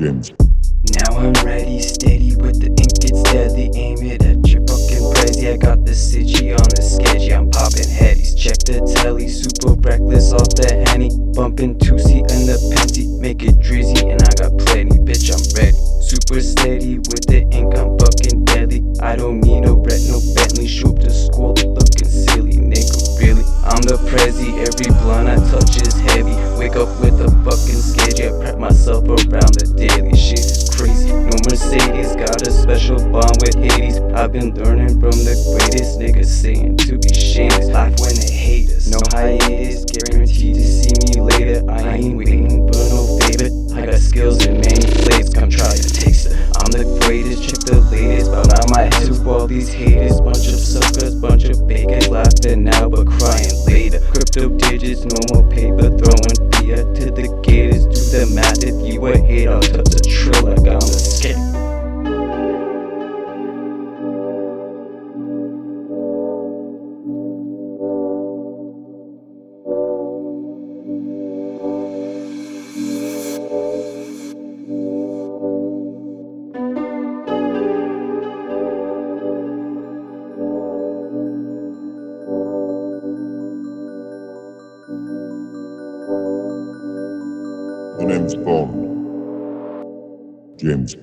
James. Now I'm ready, steady with the ink, it's deadly. Aim it at your fucking prezi. I got the Cigi on the sketchy, I'm popping headies. Check the telly, super reckless off the Henny. Bumping 2C and the Penty, make it drizzy, and I got plenty, bitch, I'm ready. Super steady with the ink, I'm fucking deadly. I don't need no red, no Bentley. Show up to school looking silly, nigga, really. I'm the prezi, every blunt I touch is heavy. Wake up with a fucking sketchy, I prep myself around the daily. Shit is crazy, no Mercedes, got a special bond with Hades. I've been learning from the greatest, niggas saying to be shameless. Life when they hate us, no hiatus, guaranteed to see me later. I ain't waiting for no favor, I got skills in many flavors, come try to taste it. I'm the greatest, check the latest, but I might have to all these haters. Bunch of suckers, bunch of fakers, laughing now but crying later. Crypto digits, no more paper, throwing fiat to the gators. Do the math, if you a hate, I'll touch the trill like I'm the skate. The name's Bond. James.